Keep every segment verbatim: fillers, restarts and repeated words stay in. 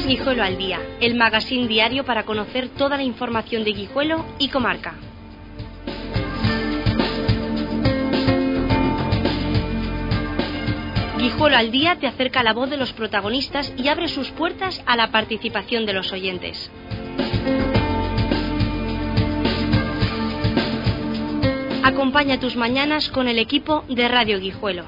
Guijuelo al Día, el magazín diario para conocer toda la información de Guijuelo y comarca. Guijuelo al Día te acerca la voz de los protagonistas y abre sus puertas a la participación de los oyentes. Acompaña tus mañanas con el equipo de Radio Guijuelo.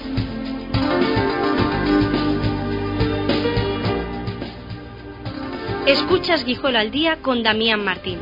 Escuchas Guijuelo al Día con Damián Martín.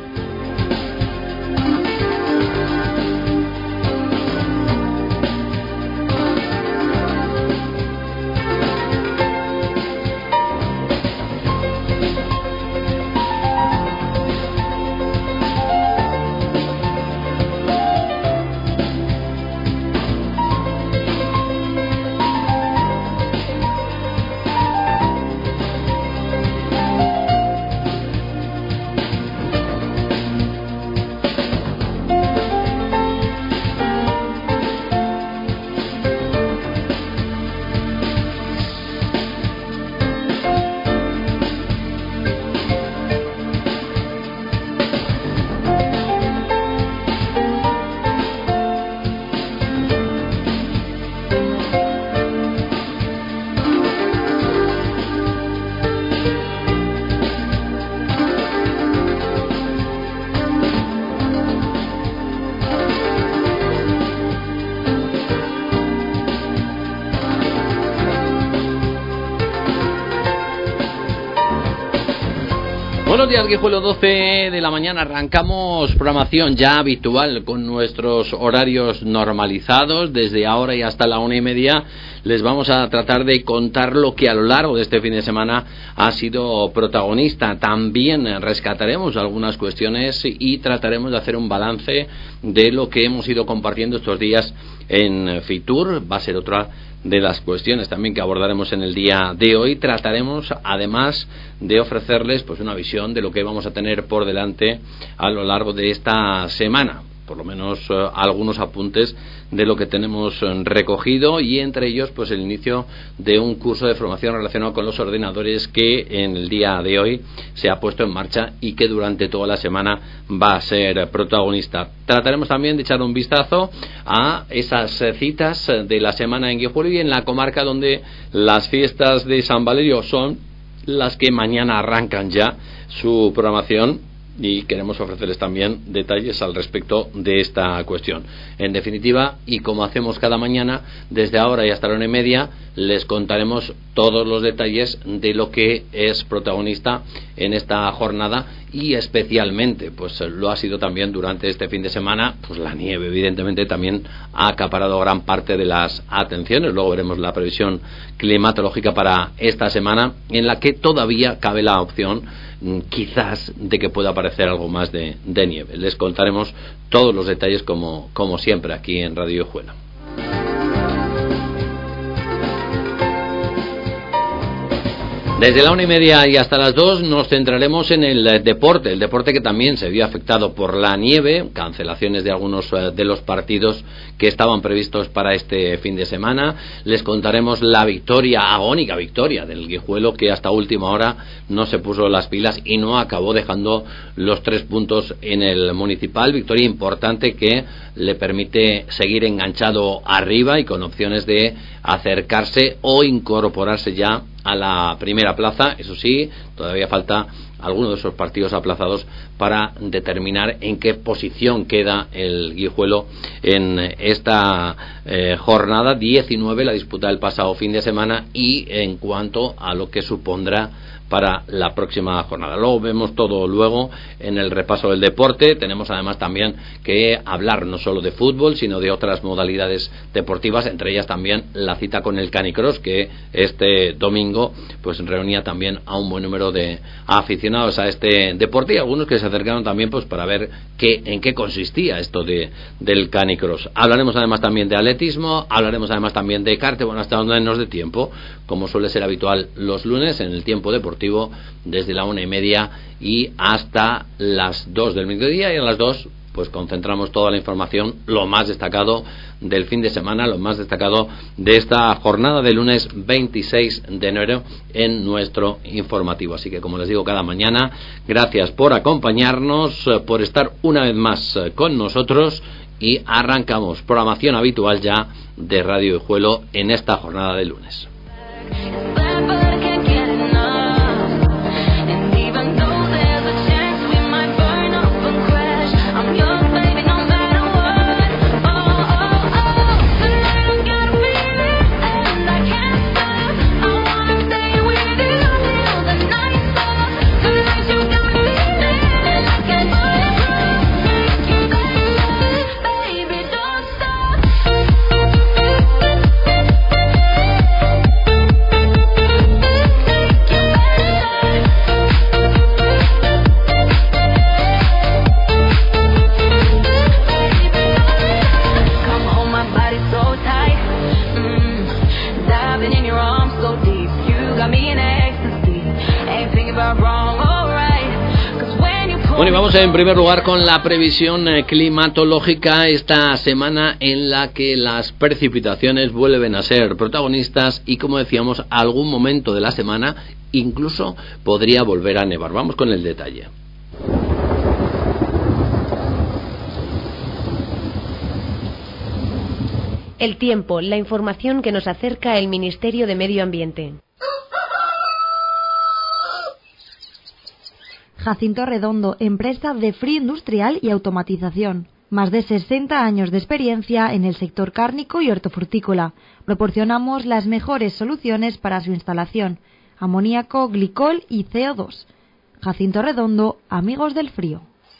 Buenos días, Guijuelo, doce de la mañana. Arrancamos programación ya habitual con nuestros horarios normalizados. Desde ahora y hasta la una y media les vamos a tratar de contar lo que a lo largo de este fin de semana ha sido protagonista. También rescataremos algunas cuestiones y trataremos de hacer un balance de lo que hemos ido compartiendo estos días en Fitur. Va a ser otra de las cuestiones también que abordaremos en el día de hoy. Trataremos además de ofrecerles pues una visión de lo que vamos a tener por delante a lo largo de esta semana, por lo menos uh, algunos apuntes de lo que tenemos uh, recogido, y entre ellos pues el inicio de un curso de formación relacionado con los ordenadores que en el día de hoy se ha puesto en marcha y que durante toda la semana va a ser protagonista. Trataremos también de echar un vistazo a esas uh, citas de la semana en Guijuelo y en la comarca, donde las fiestas de San Valerio son las que mañana arrancan ya su programación, y queremos ofrecerles también detalles al respecto de esta cuestión. En definitiva, y como hacemos cada mañana, desde ahora y hasta la una y media, les contaremos todos los detalles de lo que es protagonista en esta jornada, y especialmente, pues lo ha sido también durante este fin de semana, pues la nieve evidentemente también ha acaparado gran parte de las atenciones. Luego veremos la previsión climatológica para esta semana, en la que todavía cabe la opción quizás de que pueda aparecer algo más de, de nieve. Les contaremos todos los detalles como, como siempre aquí en Radio Guijuelo. Desde la una y media y hasta las dos nos centraremos en el deporte, el deporte que también se vio afectado por la nieve, cancelaciones de algunos de los partidos que estaban previstos para este fin de semana. Les contaremos la victoria, agónica victoria del Guijuelo, que hasta última hora no se puso las pilas y no acabó dejando los tres puntos en el municipal. Victoria importante que le permite seguir enganchado arriba y con opciones de acercarse o incorporarse ya a la primera plaza. Eso sí, todavía falta alguno de esos partidos aplazados para determinar en qué posición queda el Guijuelo en esta eh, jornada diecinueve, la disputa del pasado fin de semana, y en cuanto a lo que supondrá para la próxima jornada. Luego vemos todo luego en el repaso del deporte. Tenemos además también que hablar no solo de fútbol, sino de otras modalidades deportivas, entre ellas también la cita con el canicross, que este domingo pues reunía también a un buen número de aficionados a este deporte, y algunos que se acercaron también pues para ver qué, en qué consistía esto de, del canicross. Hablaremos además también de atletismo, hablaremos además también de kart, bueno, hasta donde nos dé tiempo, como suele ser habitual los lunes en el tiempo deportivo, desde la una y media y hasta las dos del mediodía, y a las dos pues concentramos toda la información, lo más destacado del fin de semana, lo más destacado de esta jornada de lunes veintiséis de enero en nuestro informativo. Así que, como les digo cada mañana, gracias por acompañarnos, por estar una vez más con nosotros, y arrancamos programación habitual ya de Radio Guijuelo en esta jornada de lunes. Bueno, y vamos en primer lugar con la previsión climatológica esta semana, en la que las precipitaciones vuelven a ser protagonistas y, como decíamos, algún momento de la semana incluso podría volver a nevar. Vamos con el detalle. El tiempo, la información que nos acerca el Ministerio de Medio Ambiente. Jacinto Redondo, empresa de frío industrial y automatización. Más de sesenta años de experiencia en el sector cárnico y hortofrutícola. Proporcionamos las mejores soluciones para su instalación: amoníaco, glicol y C O dos. Jacinto Redondo, amigos del frío.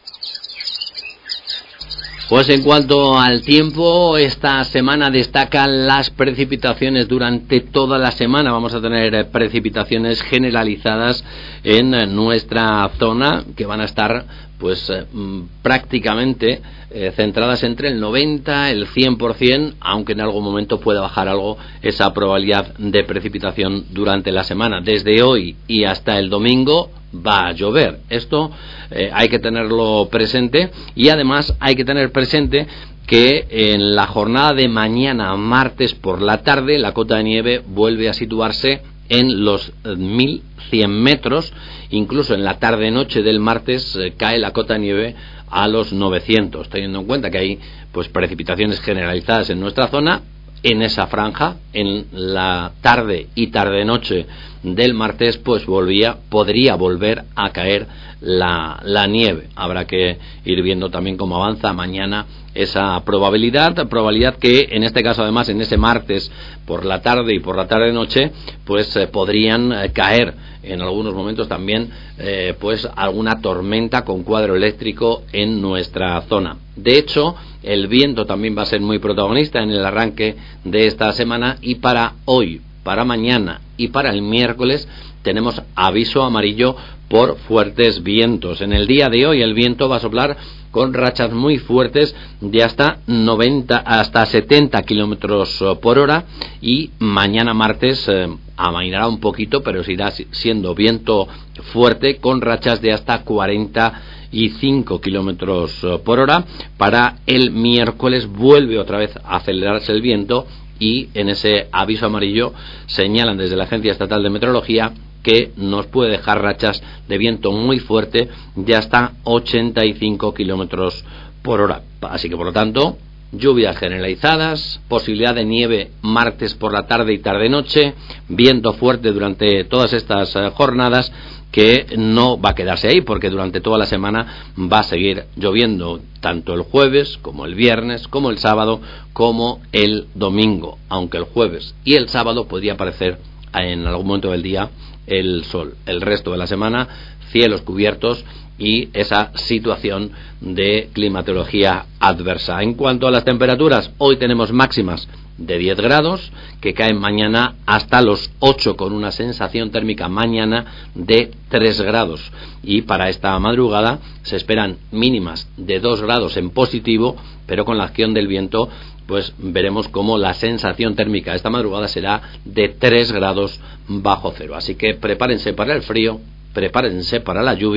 Pues en cuanto al tiempo, esta semana destacan las precipitaciones durante toda la semana. Vamos a tener precipitaciones generalizadas en nuestra zona, que van a estar pues eh, prácticamente eh, centradas entre el noventa y el cien por ciento, aunque en algún momento pueda bajar algo esa probabilidad de precipitación durante la semana. Desde hoy y hasta el domingo va a llover. Esto eh, hay que tenerlo presente, y además hay que tener presente que en la jornada de mañana, martes por la tarde, la cota de nieve vuelve a situarse en los mil cien metros. Incluso en la tarde-noche del martes eh, cae la cota de nieve a los novecientos, teniendo en cuenta que hay pues precipitaciones generalizadas en nuestra zona. En esa franja, en la tarde y tarde-noche del martes, pues volvía, podría volver a caer la, la nieve. Habrá que ir viendo también cómo avanza mañana esa probabilidad, probabilidad que en este caso, además, en ese martes por la tarde y por la tarde-noche, pues eh, podrían eh, caer en algunos momentos también eh, pues alguna tormenta con cuadro eléctrico en nuestra zona. De hecho, el viento también va a ser muy protagonista en el arranque de esta semana, y para hoy, para mañana y para el miércoles tenemos aviso amarillo por fuertes vientos. En el día de hoy el viento va a soplar con rachas muy fuertes de hasta noventa hasta setenta kilómetros por hora, y mañana martes eh, amainará un poquito, pero seguirá siendo viento fuerte con rachas de hasta cuarenta y cinco kilómetros por hora. Para el miércoles vuelve otra vez a acelerarse el viento, y en ese aviso amarillo señalan desde la Agencia Estatal de Meteorología que nos puede dejar rachas de viento muy fuerte de hasta ochenta y cinco kilómetros por hora. Así que, por lo tanto, lluvias generalizadas, posibilidad de nieve martes por la tarde y tarde-noche, viento fuerte durante todas estas eh, jornadas, que no va a quedarse ahí, porque durante toda la semana va a seguir lloviendo, tanto el jueves como el viernes, como el sábado, como el domingo, aunque el jueves y el sábado podría aparecer en algún momento del día el sol. El resto de la semana, cielos cubiertos y esa situación de climatología adversa. En cuanto a las temperaturas, hoy tenemos máximas de diez grados, que caen mañana hasta los ocho, con una sensación térmica mañana de tres grados, y para esta madrugada se esperan mínimas de dos grados en positivo, pero con la acción del viento pues veremos cómo la sensación térmica esta madrugada será de tres grados bajo cero. Así que prepárense para el frío, prepárense para la lluvia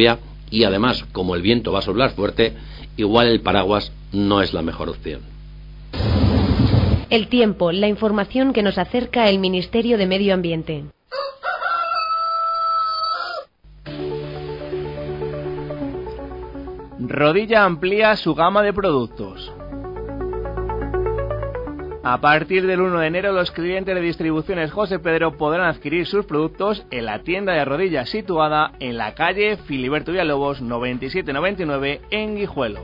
y además, como el viento va a soplar fuerte, igual el paraguas no es la mejor opción. El tiempo, la información que nos acerca el Ministerio de Medio Ambiente. Rodilla amplía su gama de productos. A partir del uno de enero, los clientes de Distribuciones José Pedro podrán adquirir sus productos en la tienda de Rodilla situada en la calle Filiberto Villalobos noventa y siete noventa y nueve en Guijuelo.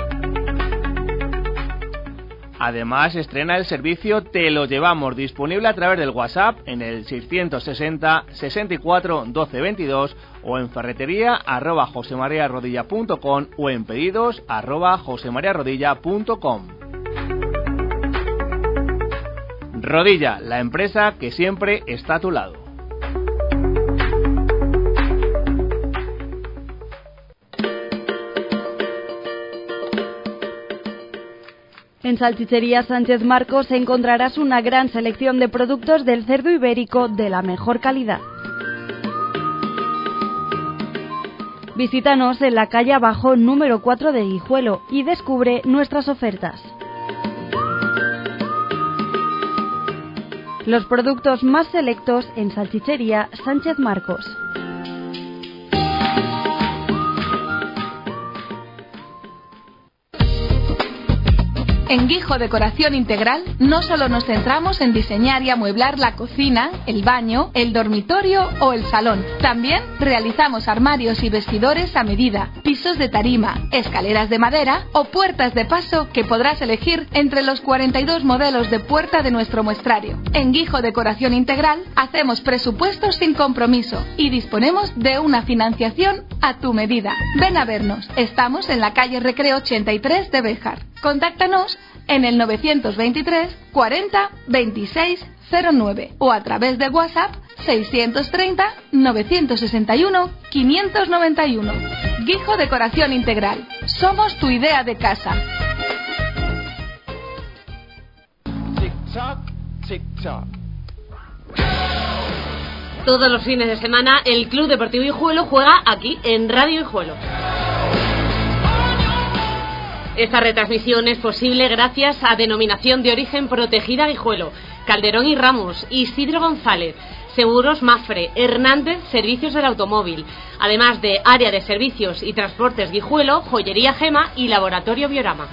Además, estrena el servicio Te lo llevamos, disponible a través del WhatsApp en el seiscientos sesenta, sesenta y cuatro, doce veintidós o en ferretería arroba josemariarodilla punto com o en pedidos arroba josemariarodilla punto com. Rodilla, la empresa que siempre está a tu lado. En Salchichería Sánchez Marcos encontrarás una gran selección de productos del cerdo ibérico de la mejor calidad. Visítanos en la calle Abajo número cuatro de Guijuelo y descubre nuestras ofertas. Los productos más selectos en Salchichería Sánchez Marcos. En Guijo Decoración Integral no solo nos centramos en diseñar y amueblar la cocina, el baño, el dormitorio o el salón. También realizamos armarios y vestidores a medida, pisos de tarima, escaleras de madera o puertas de paso que podrás elegir entre los cuarenta y dos modelos de puerta de nuestro muestrario. En Guijo Decoración Integral hacemos presupuestos sin compromiso y disponemos de una financiación a tu medida. Ven a vernos. Estamos en la calle Recreo ochenta y tres de Béjar. Contáctanos en el novecientos veintitrés cuarenta veintiséis cero nueve o a través de WhatsApp seiscientos treinta novecientos sesenta y uno quinientos noventa y uno. Guijo Decoración Integral. Somos tu idea de casa. Todos los fines de semana el Club Deportivo Guijuelo juega aquí en Radio Guijuelo. Esta retransmisión es posible gracias a Denominación de Origen Protegida Guijuelo, Calderón y Ramos, Isidro González, Seguros Mafre, Hernández Servicios del Automóvil, además de Área de Servicios y Transportes Guijuelo, Joyería Gema y Laboratorio Biorama.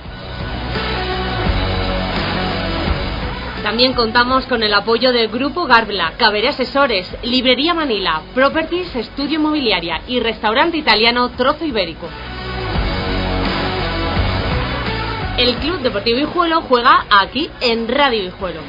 También contamos con el apoyo del Grupo Garbla, Caberé Asesores, Librería Manila, Properties Estudio Inmobiliaria y Restaurante Italiano Trozo Ibérico. El Club Deportivo Guijuelo juega aquí en Radio Guijuelo.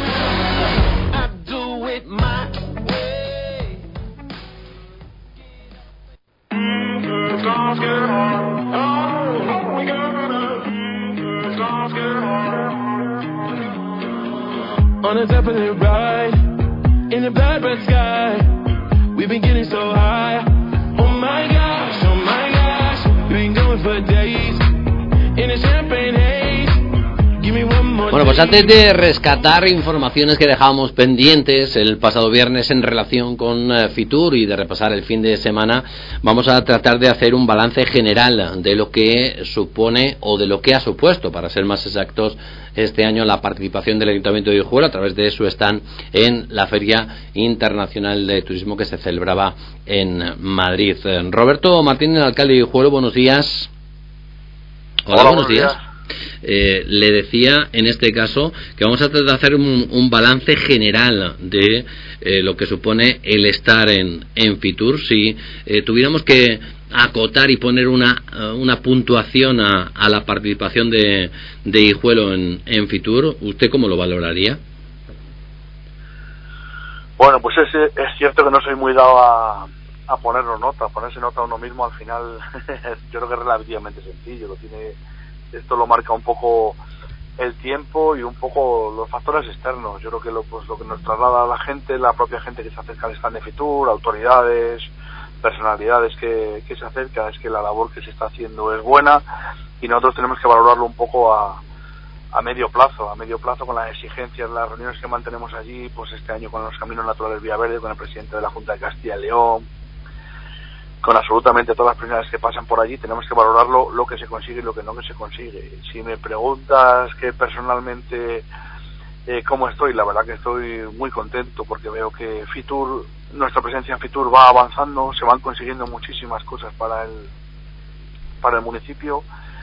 On a definite ride, in a bad red sky, we've been getting so high. Oh my gosh, oh my gosh, we've been going for days, in a champagne haze. Give me one more. Bueno, pues antes de rescatar informaciones que dejábamos pendientes el pasado viernes en relación con uh, Fitur y de repasar el fin de semana, vamos a tratar de hacer un balance general de lo que supone o de lo que ha supuesto, para ser más exactos, este año la participación del Ayuntamiento de Guijuelo a través de su stand en la Feria Internacional de Turismo que se celebraba en Madrid. Roberto Martínez, alcalde de Guijuelo, buenos días. Hola, Hola buenos días. días. Eh, le decía en este caso que vamos a tratar de hacer un, un balance general de eh, lo que supone el estar en, en Fitur. Si eh, tuviéramos que acotar y poner una, una puntuación a, a la participación de, de Guijuelo en, en Fitur, ¿usted cómo lo valoraría? Bueno, pues es, es cierto que no soy muy dado a, a ponernos nota, a ponerse nota a uno mismo. Al final yo creo que es relativamente sencillo, lo tiene, esto lo marca un poco el tiempo y un poco los factores externos. Yo creo que lo, pues, lo que nos traslada a la gente, la propia gente que se acerca al stand de Fitur, autoridades, personalidades que, que se acercan, es que la labor que se está haciendo es buena y nosotros tenemos que valorarlo un poco a, a medio plazo, a medio plazo con las exigencias, las reuniones que mantenemos allí, pues este año con los Caminos Naturales Villaverde, con el presidente de la Junta de Castilla y León, con absolutamente todas las personas que pasan por allí, tenemos que valorarlo, lo que se consigue y lo que no se consigue. Si me preguntas que personalmente eh, cómo estoy, la verdad que estoy muy contento porque veo que Fitur, nuestra presencia en Fitur va avanzando, se van consiguiendo muchísimas cosas para el para el municipio.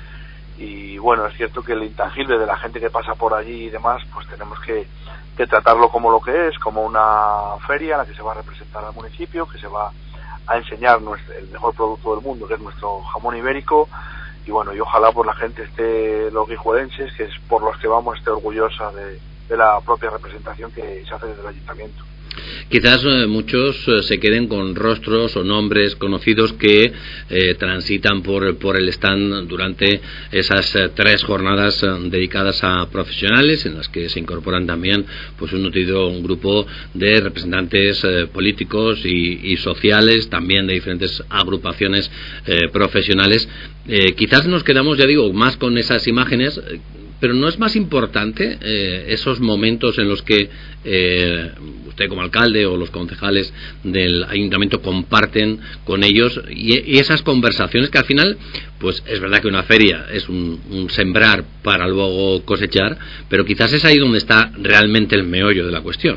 Y bueno, es cierto que el intangible de la gente que pasa por allí y demás, pues tenemos que, que tratarlo como lo que es, como una feria en la que se va a representar al municipio, que se va a enseñar nuestro, el mejor producto del mundo, que es nuestro jamón ibérico. Y bueno, y ojalá por la gente esté, los guijuelenses, que es por los que vamos, esté orgullosa de, de la propia representación que se hace desde el ayuntamiento. Quizás eh, muchos eh, se queden con rostros o nombres conocidos que eh, transitan por, por el stand durante esas eh, tres jornadas eh, dedicadas a profesionales, en las que se incorporan también pues un nutrido un grupo de representantes eh, políticos y, y sociales, también de diferentes agrupaciones eh, profesionales. Eh, quizás nos quedamos, ya digo, más con esas imágenes. Eh, Pero ¿no es más importante eh, esos momentos en los que eh, usted como alcalde o los concejales del ayuntamiento comparten con ellos y, y esas conversaciones que al final, pues es verdad que una feria es un, un sembrar para luego cosechar, pero quizás es ahí donde está realmente el meollo de la cuestión?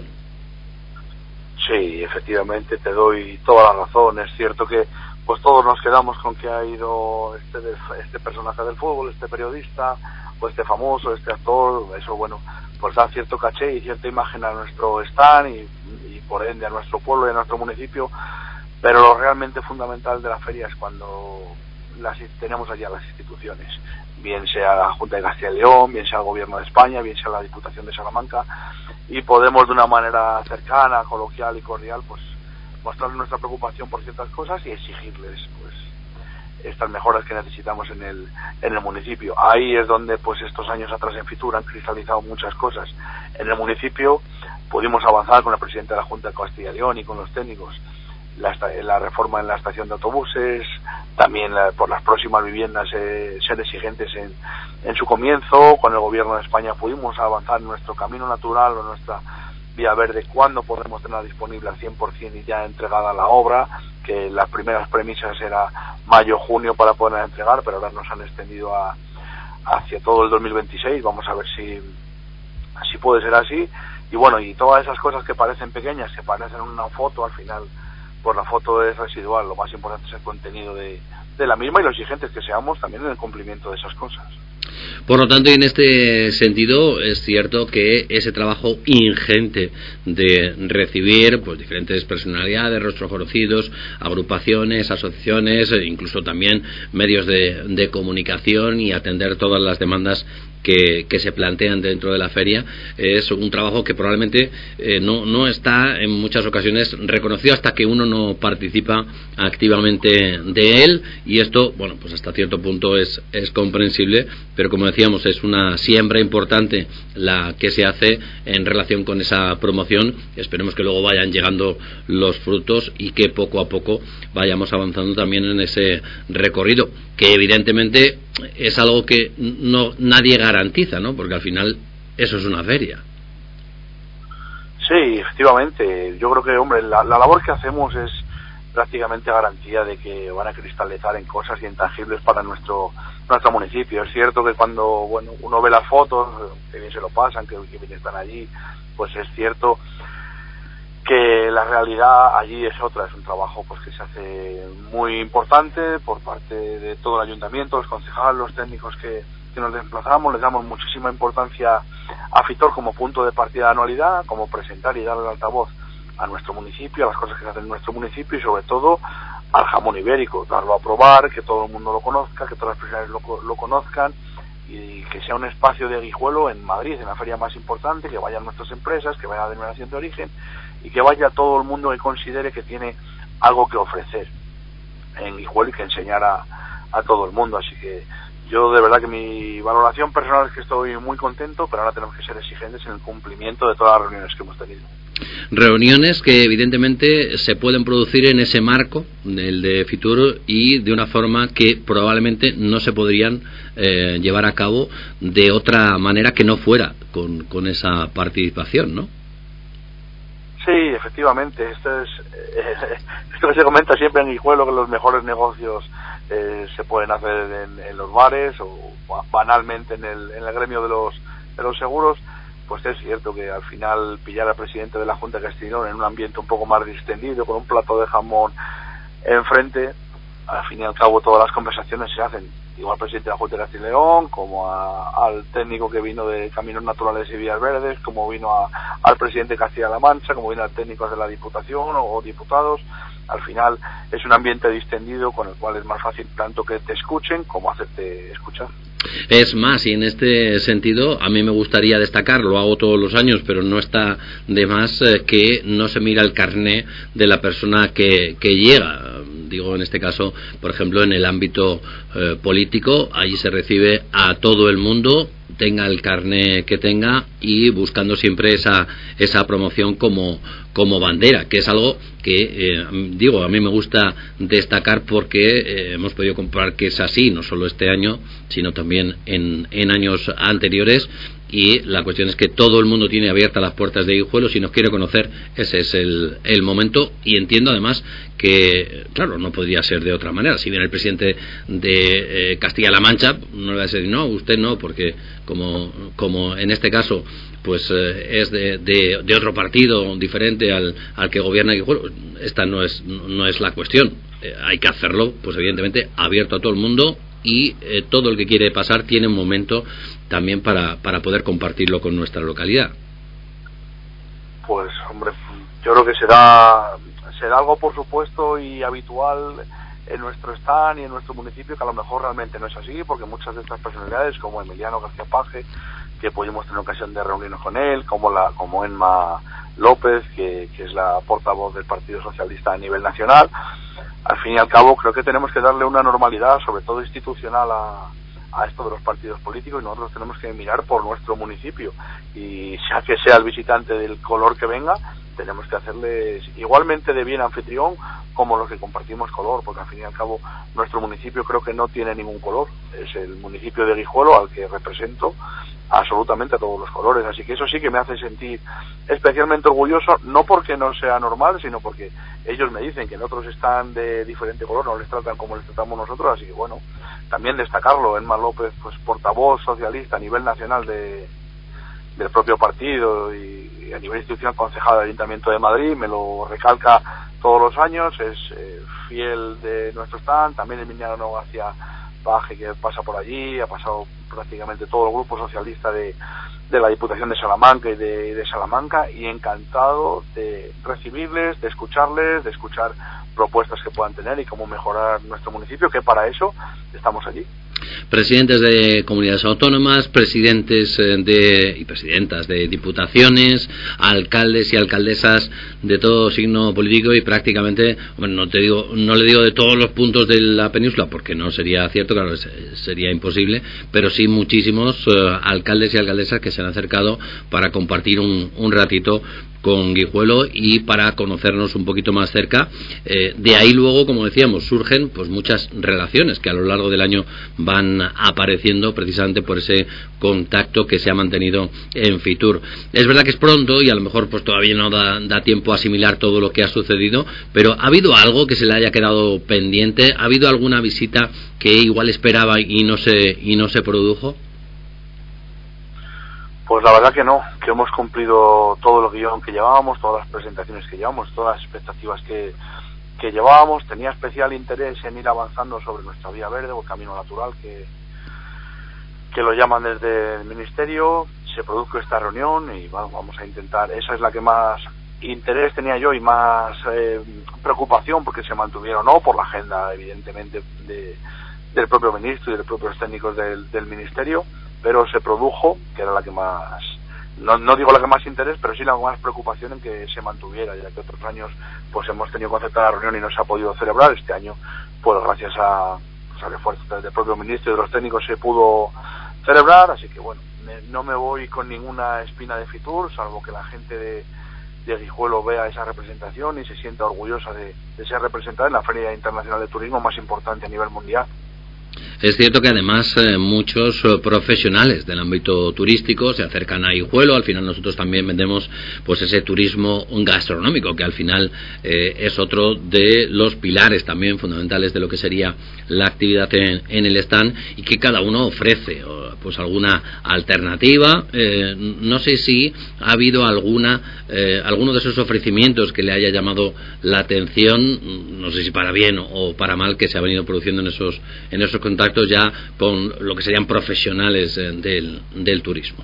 Sí, efectivamente, te doy toda la razón. Es cierto que pues todos nos quedamos con que ha ido este, de, este personaje del fútbol, este periodista, o este famoso, este actor. Eso, bueno, pues da cierto caché y cierta imagen a nuestro stand y, y por ende a nuestro pueblo y a nuestro municipio, pero lo realmente fundamental de la feria es cuando las, tenemos allá las instituciones, bien sea la Junta de Castilla y León, bien sea el Gobierno de España, bien sea la Diputación de Salamanca, y podemos de una manera cercana, coloquial y cordial, pues mostrarles nuestra preocupación por ciertas cosas y exigirles pues estas mejoras que necesitamos en el en el municipio. Ahí es donde pues estos años atrás en Fitur han cristalizado muchas cosas. En el municipio pudimos avanzar con el presidente de la Junta de Castilla y León y con los técnicos la, la reforma en la estación de autobuses, también la, por las próximas viviendas eh, ser exigentes en, en su comienzo. Con el Gobierno de España pudimos avanzar en nuestro camino natural o nuestra vía verde, cuándo podremos tenerla disponible al cien por ciento y ya entregada la obra, que las primeras premisas era mayo, junio para poder entregar, pero ahora nos han extendido a, hacia todo el dos mil veintiséis. Vamos a ver si, si puede ser así. Y bueno, y todas esas cosas que parecen pequeñas, que parecen una foto, al final, pues la foto es residual. Lo más importante es el contenido de, de la misma y lo exigentes que seamos también en el cumplimiento de esas cosas. Por lo tanto, y en este sentido, es cierto que ese trabajo ingente de recibir pues diferentes personalidades, rostros conocidos, agrupaciones, asociaciones, incluso también medios de, de comunicación y atender todas las demandas que, que se plantean dentro de la feria, es un trabajo que probablemente eh, no, no está en muchas ocasiones reconocido hasta que uno no participa activamente de él, y esto, bueno, pues hasta cierto punto es, es comprensible, pero como decíamos, es una siembra importante la que se hace en relación con esa promoción. Esperemos que luego vayan llegando los frutos y que poco a poco vayamos avanzando también en ese recorrido, que evidentemente es algo que no nadie garantiza, ¿no? Porque al final eso es una feria. Sí, efectivamente. Yo creo que, hombre, la, la labor que hacemos es prácticamente garantía de que van a cristalizar en cosas intangibles para nuestro nuestro municipio. Es cierto que cuando bueno uno ve las fotos, que bien se lo pasan, que, que bien están allí, pues es cierto que la realidad allí es otra. Es un trabajo pues que se hace muy importante por parte de todo el ayuntamiento, los concejales, los técnicos que, que nos desplazamos. Les damos muchísima importancia a Fitur como punto de partida de anualidad, como presentar y darle el altavoz a nuestro municipio, a las cosas que se hacen en nuestro municipio y sobre todo al jamón ibérico, darlo a probar, que todo el mundo lo conozca, que todas las personas lo, lo conozcan y que sea un espacio de Guijuelo en Madrid, en la feria más importante, que vayan nuestras empresas, que vaya la denominación de origen y que vaya todo el mundo que considere que tiene algo que ofrecer en Guijuelo y que enseñar a, a todo el mundo. Así que yo de verdad que mi valoración personal es que estoy muy contento, pero ahora tenemos que ser exigentes en el cumplimiento de todas las reuniones que hemos tenido. Reuniones que evidentemente se pueden producir en ese marco, el de Fitur, y de una forma que probablemente no se podrían eh, llevar a cabo de otra manera que no fuera con, con esa participación, ¿no? Sí, efectivamente, esto es eh, esto que se comenta siempre en Guijuelo, que los mejores negocios eh, se pueden hacer en, en los bares o banalmente en el, en el gremio de los de los seguros. Pues es cierto que al final pillar al presidente de la Junta de Castilla y León en un ambiente un poco más distendido, con un plato de jamón enfrente, al fin y al cabo todas las conversaciones se hacen igual al presidente de la Junta de Castilla y León, como a, al técnico que vino de Caminos Naturales y Vías Verdes, como vino a, al presidente de Castilla-La Mancha, como vino a técnicos de la Diputación o, o diputados. Al final es un ambiente distendido con el cual es más fácil tanto que te escuchen como hacerte escuchar. Es más, y en este sentido a mí me gustaría destacar, lo hago todos los años, pero no está de más, eh, que no se mira el carné de la persona que, que llega. Digo, en este caso, por ejemplo, en el ámbito eh, político, ahí se recibe a todo el mundo, tenga el carné que tenga, y buscando siempre esa esa promoción como como bandera, que es algo que, eh, digo, a mí me gusta destacar porque eh, hemos podido comprobar que es así, no solo este año, sino también en, en años anteriores. Y la cuestión es que todo el mundo tiene abiertas las puertas de Guijuelo. Si nos quiere conocer, ese es el, el momento. Y entiendo además que, claro, no podría ser de otra manera. Si viene el presidente de eh, Castilla-La Mancha, no le va a decir, no, usted no, porque como, como en este caso pues eh, es de, de, de otro partido diferente al, al que gobierna Guijuelo. Esta no es, no es la cuestión. Eh, hay que hacerlo, pues evidentemente, abierto a todo el mundo. Y eh, todo el que quiere pasar tiene un momento también para, para poder compartirlo con nuestra localidad. Pues hombre, yo creo que será será algo por supuesto y habitual en nuestro stand y en nuestro municipio, que a lo mejor realmente no es así, porque muchas de estas personalidades, como Emiliano García Paje, que pudimos tener ocasión de reunirnos con él, como la como Emma López, que, que es la portavoz del Partido Socialista a nivel nacional, al fin y al cabo creo que tenemos que darle una normalidad, sobre todo institucional, a, a esto de los partidos políticos, y nosotros tenemos que mirar por nuestro municipio, y sea que sea el visitante del color que venga, tenemos que hacerles igualmente de bien anfitrión como los que compartimos color, porque al fin y al cabo nuestro municipio creo que no tiene ningún color, es el municipio de Guijuelo al que represento absolutamente a todos los colores, así que eso sí que me hace sentir especialmente orgulloso, no porque no sea normal, sino porque ellos me dicen que en otros están de diferente color, no les tratan como les tratamos nosotros, así que bueno, también destacarlo. Emma López, pues portavoz socialista a nivel nacional de del propio partido y, y a nivel institucional concejal del Ayuntamiento de Madrid, me lo recalca todos los años, es eh, fiel de nuestro stand, también Emiliano García Paje, que pasa por allí, ha pasado prácticamente todo el grupo socialista de, de la Diputación de Salamanca y de, de Salamanca, y encantado de recibirles, de escucharles, de escuchar propuestas que puedan tener y cómo mejorar nuestro municipio, que para eso estamos allí. Presidentes de comunidades autónomas, presidentes de y presidentas de diputaciones, alcaldes y alcaldesas de todo signo político, y prácticamente, bueno, no te digo, no le digo de todos los puntos de la península, porque no sería cierto, claro, sería imposible, pero sí muchísimos uh, alcaldes y alcaldesas que se han acercado para compartir un, un ratito con Guijuelo y para conocernos un poquito más cerca. Eh, de ahí luego, como decíamos, surgen pues muchas relaciones que a lo largo del año van apareciendo precisamente por ese contacto que se ha mantenido en Fitur. Es verdad que es pronto y a lo mejor pues todavía no da, da tiempo a asimilar todo lo que ha sucedido, pero ¿ha habido algo que se le haya quedado pendiente? ¿Ha habido alguna visita que igual esperaba y no se y no se produjo? Pues la verdad que no, que hemos cumplido todo el guión que llevábamos, todas las presentaciones que llevábamos, todas las expectativas que, que llevábamos. Tenía especial interés en ir avanzando sobre nuestra vía verde o el camino natural, que, que lo llaman desde el Ministerio. Se produjo esta reunión y bueno, vamos a intentar, esa es la que más interés tenía yo y más eh, preocupación, porque se mantuviera o no, por la agenda evidentemente de, del propio ministro y de los propios técnicos del, del Ministerio, pero se produjo, que era la que más, no, no digo la que más interés, pero sí la más preocupación en que se mantuviera, ya que otros años pues hemos tenido concertada la reunión y no se ha podido celebrar. Este año, pues gracias a, pues, al esfuerzo del propio ministro y de los técnicos se pudo celebrar, así que bueno, me, no me voy con ninguna espina de Fitur, salvo que la gente de, de Guijuelo vea esa representación y se sienta orgullosa de, de ser representada en la Feria Internacional de Turismo más importante a nivel mundial. Es cierto que además eh, muchos eh, profesionales del ámbito turístico se acercan a Guijuelo. Al final nosotros también vendemos pues ese turismo gastronómico, que al final eh, es otro de los pilares también fundamentales de lo que sería la actividad en, en el stand, y que cada uno ofrece pues alguna alternativa. Eh, no sé si ha habido alguna eh, alguno de esos ofrecimientos que le haya llamado la atención, no sé si para bien o para mal, que se ha venido produciendo en esos en esos contactos ya con lo que serían profesionales eh, del, del turismo.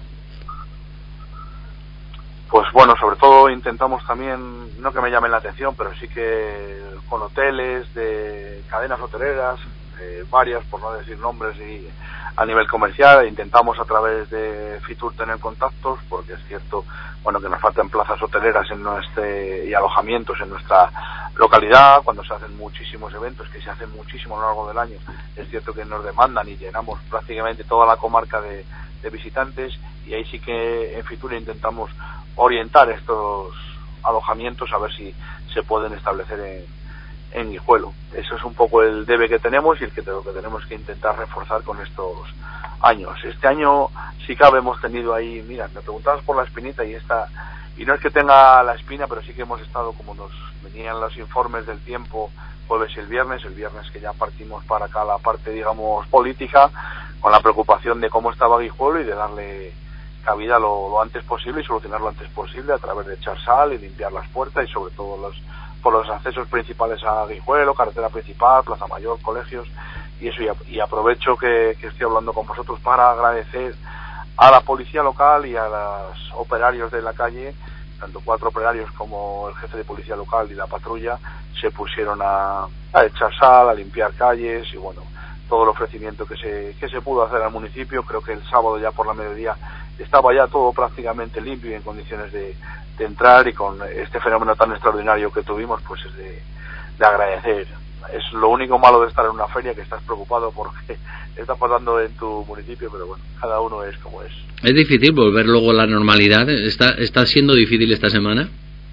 Pues bueno, sobre todo intentamos también, no que me llamen la atención, pero sí que con hoteles de cadenas hoteleras, eh, varias, por no decir nombres, y a nivel comercial intentamos a través de Fitur tener contactos, porque es cierto, bueno, que nos faltan plazas hoteleras en nuestro, y alojamientos en nuestra localidad, cuando se hacen muchísimos eventos, que se hacen muchísimo a lo largo del año. Es cierto que nos demandan y llenamos prácticamente toda la comarca de, de visitantes, y ahí sí que en Fitur intentamos orientar estos alojamientos a ver si se pueden establecer en, en Guijuelo. Eso es un poco el debe que tenemos y el que, lo que tenemos que intentar reforzar con estos años. Este año, si cabe, hemos tenido ahí, mira, me preguntabas por la espinita, y esta, y no es que tenga la espina, pero sí que hemos estado, como nos venían los informes del tiempo jueves y el viernes, el viernes que ya partimos para acá la parte, digamos, política, con la preocupación de cómo estaba Guijuelo y de darle cabida lo, lo antes posible y solucionar lo antes posible a través de echar sal y limpiar las puertas, y sobre todo los por los accesos principales a Guijuelo, carretera principal, Plaza Mayor, colegios, y eso, y, y aprovecho que, que estoy hablando con vosotros para agradecer a la policía local y a los operarios de la calle, tanto cuatro operarios como el jefe de policía local y la patrulla, se pusieron a, a echar sal, a limpiar calles, y bueno, todo el ofrecimiento que se que se pudo hacer al municipio. Creo que el sábado ya por la mediodía estaba ya todo prácticamente limpio y en condiciones de, de entrar, y con este fenómeno tan extraordinario que tuvimos, pues es de, de agradecer. Es lo único malo de estar en una feria, que estás preocupado por qué está pasando en tu municipio, pero bueno, cada uno es como es. ¿Es difícil volver luego a la normalidad? ¿Está, está siendo difícil esta semana?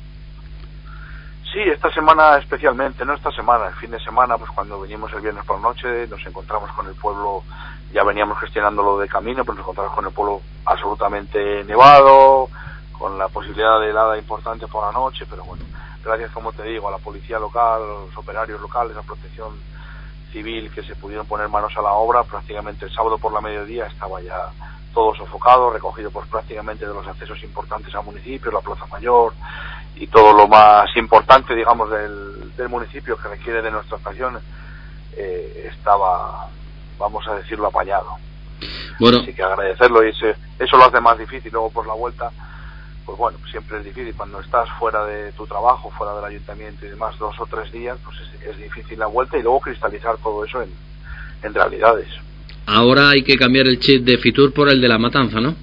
Sí, esta semana especialmente, no esta semana, el fin de semana, pues cuando venimos el viernes por la noche, nos encontramos con el pueblo, ya veníamos gestionándolo de camino, pues nos encontramos con el pueblo absolutamente nevado, con la posibilidad de helada importante por la noche, pero bueno, gracias, como te digo, a la policía local, a los operarios locales, a protección civil, que se pudieron poner manos a la obra. Prácticamente el sábado por la mediodía estaba ya todo sofocado, recogido pues prácticamente de los accesos importantes al municipio, la Plaza Mayor y todo lo más importante, digamos, del, del municipio que requiere de nuestra estación, eh, estaba, vamos a decirlo, apañado. Bueno. Así que agradecerlo, y ese, eso lo hace más difícil. Luego por la vuelta, pues bueno, siempre es difícil cuando estás fuera de tu trabajo, fuera del ayuntamiento y demás, dos o tres días, pues es, es difícil la vuelta, y luego cristalizar todo eso en, en realidades. Ahora hay que cambiar el chip de Fitur por el de La Matanza, ¿no?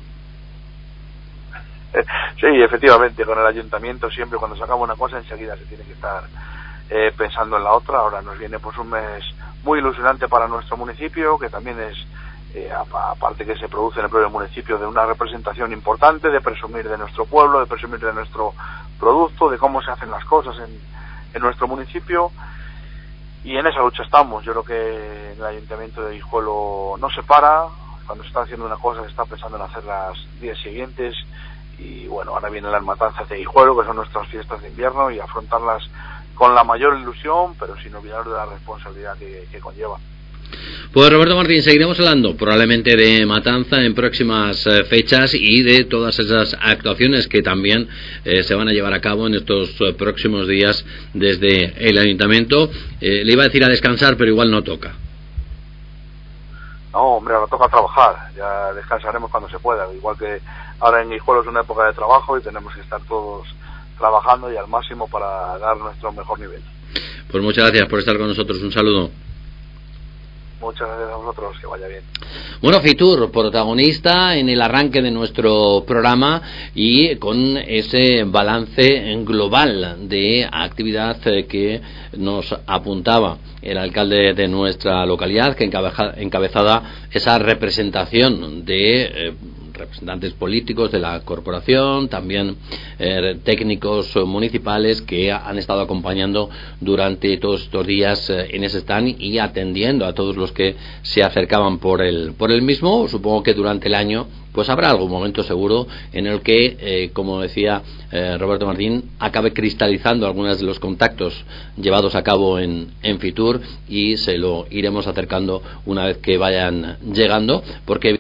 Sí, efectivamente, con el ayuntamiento siempre cuando se acaba una cosa enseguida se tiene que estar eh, pensando en la otra. Ahora nos viene pues un mes muy ilusionante para nuestro municipio, que también es, eh, aparte que se produce en el propio municipio, de una representación importante, de presumir de nuestro pueblo, de presumir de nuestro producto, de cómo se hacen las cosas en, en nuestro municipio. Y en esa lucha estamos. Yo creo que el ayuntamiento de Guijuelo no se para. Cuando se está haciendo una cosa se está pensando en hacer las días siguientes. Y bueno, ahora vienen las matanzas de Guijuelo, que son nuestras fiestas de invierno, y afrontarlas con la mayor ilusión, pero sin olvidar de la responsabilidad que, que conlleva. Pues Roberto Martín, seguiremos hablando probablemente de Matanza en próximas eh, fechas, y de todas esas actuaciones que también eh, se van a llevar a cabo en estos eh, próximos días desde el ayuntamiento. Eh, le iba a decir a descansar, pero igual no toca. No, hombre, ahora toca trabajar, ya descansaremos cuando se pueda, igual que ahora en Guijuelo es una época de trabajo y tenemos que estar todos trabajando y al máximo para dar nuestro mejor nivel. Pues muchas gracias por estar con nosotros, un saludo. Muchas gracias a vosotros, que vaya bien. Bueno, Fitur, protagonista en el arranque de nuestro programa, y con ese balance global de actividad que nos apuntaba el alcalde de nuestra localidad, que encabeza, encabezada esa representación de eh, representantes políticos de la corporación, también eh, técnicos municipales que han estado acompañando durante todos estos días eh, en ese stand y atendiendo a todos los que se acercaban por el, por el mismo. Supongo que durante el año pues habrá algún momento seguro en el que, eh, como decía eh, Roberto Martín, acabe cristalizando algunos de los contactos llevados a cabo en, en Fitur, y se lo iremos acercando una vez que vayan llegando, porque